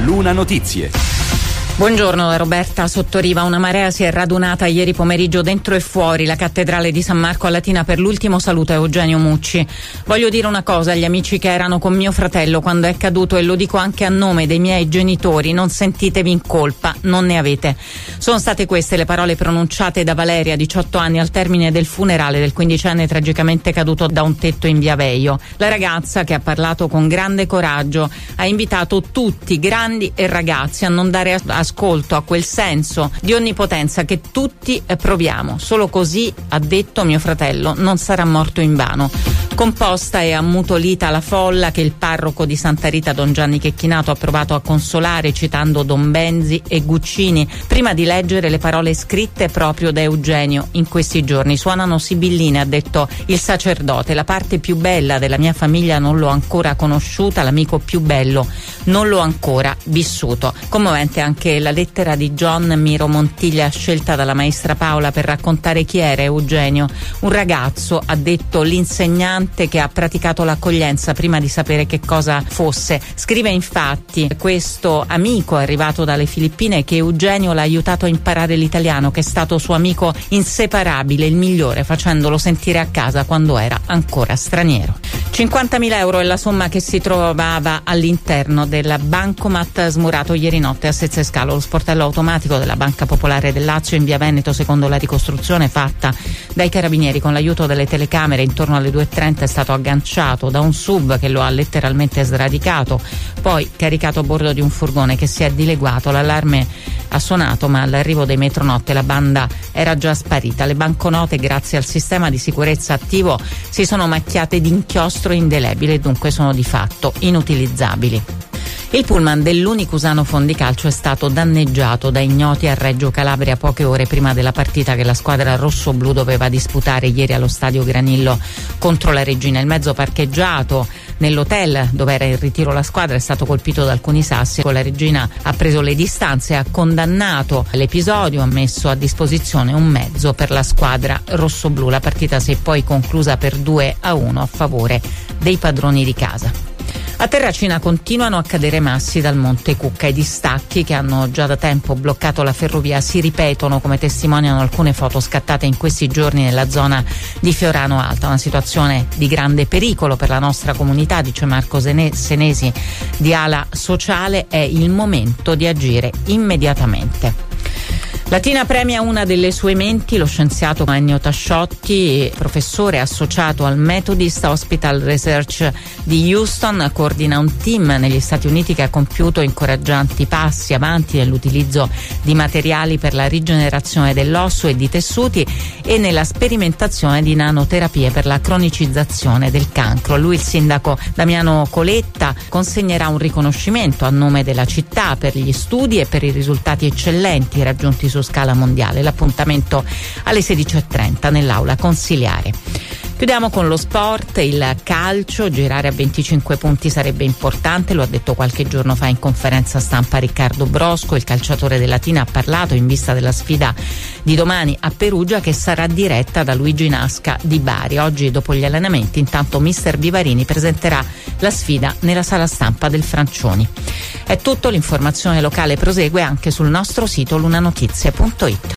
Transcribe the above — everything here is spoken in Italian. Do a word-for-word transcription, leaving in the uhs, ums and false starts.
Luna Notizie. Buongiorno da Roberta Sottoriva. Una marea si è radunata ieri pomeriggio dentro e fuori la cattedrale di San Marco a Latina per l'ultimo saluto a Eugenio Mucci. Voglio dire una cosa agli amici che erano con mio fratello quando è caduto, e lo dico anche a nome dei miei genitori: non sentitevi in colpa, non ne avete. Sono state queste le parole pronunciate da Valeria, diciotto anni, al termine del funerale del quindicenne tragicamente caduto da un tetto in via Veio. La ragazza, che ha parlato con grande coraggio, ha invitato tutti, grandi e ragazzi, a non dare a ascolto a quel senso di onnipotenza che tutti proviamo. Solo così, ha detto mio fratello, non sarà morto invano. Composta e ammutolita la folla che il parroco di Santa Rita Don Gianni Checchinato ha provato a consolare citando Don Benzi e Guccini, prima di leggere le parole scritte proprio da Eugenio in questi giorni. Suonano sibilline, ha detto il sacerdote, la parte più bella della mia famiglia non l'ho ancora conosciuta, l'amico più bello non l'ho ancora vissuto. Commovente anche la lettera di John Miro Montiglia scelta dalla maestra Paola per raccontare chi era Eugenio. Un ragazzo, ha detto l'insegnante, che ha praticato l'accoglienza prima di sapere che cosa fosse. Scrive infatti questo amico arrivato dalle Filippine che Eugenio l'ha aiutato a imparare l'italiano, che è stato suo amico inseparabile, il migliore, facendolo sentire a casa quando era ancora straniero. cinquantamila euro è la somma che si trovava all'interno del bancomat smurato ieri notte a Sezzescalo. Lo sportello automatico della Banca Popolare del Lazio in via Veneto, secondo la ricostruzione fatta dai carabinieri con l'aiuto delle telecamere, intorno alle due e trenta è stato agganciato da un sub che lo ha letteralmente sradicato, poi caricato a bordo di un furgone che si è dileguato. L'allarme ha suonato, ma all'arrivo dei metronotte la banda era già sparita. Le banconote, grazie al sistema di sicurezza attivo, si sono macchiate di inchiostro indelebile e dunque sono di fatto inutilizzabili. Il pullman dell'Unicusano Fondicalcio è stato danneggiato da ignoti a Reggio Calabria poche ore prima della partita che la squadra rossoblu doveva disputare ieri allo stadio Granillo contro la Regina. Il mezzo parcheggiato nell'hotel dove era in ritiro la squadra è stato colpito da alcuni sassi. La Regina ha preso le distanze e ha condannato l'episodio, ha messo a disposizione un mezzo per la squadra rossoblu. La partita si è poi conclusa per due a uno a favore dei padroni di casa. A Terracina continuano a cadere massi dal Monte Cucca. I distacchi che hanno già da tempo bloccato la ferrovia si ripetono, come testimoniano alcune foto scattate in questi giorni nella zona di Fiorano Alta. Una situazione di grande pericolo per la nostra comunità, dice Marco Senesi di Ala Sociale. È il momento di agire immediatamente. Latina premia una delle sue menti, lo scienziato Ennio Tasciotti, professore associato al Methodist Hospital Research di Houston, coordina un team negli Stati Uniti che ha compiuto incoraggianti passi avanti nell'utilizzo di materiali per la rigenerazione dell'osso e di tessuti e nella sperimentazione di nanoterapie per la cronicizzazione del cancro. A lui il sindaco Damiano Coletta consegnerà un riconoscimento a nome della città per gli studi e per i risultati eccellenti raggiunti su scala mondiale. L'appuntamento alle sedici e trenta nell'aula consiliare. Chiudiamo con lo sport, il calcio. Girare a venticinque punti sarebbe importante, lo ha detto qualche giorno fa in conferenza stampa Riccardo Brosco. Il calciatore del Latina ha parlato in vista della sfida di domani a Perugia, che sarà diretta da Luigi Nasca di Bari. Oggi, dopo gli allenamenti, intanto mister Vivarini presenterà la sfida nella sala stampa del Francioni. È tutto, l'informazione locale prosegue anche sul nostro sito lunanotizie punto it.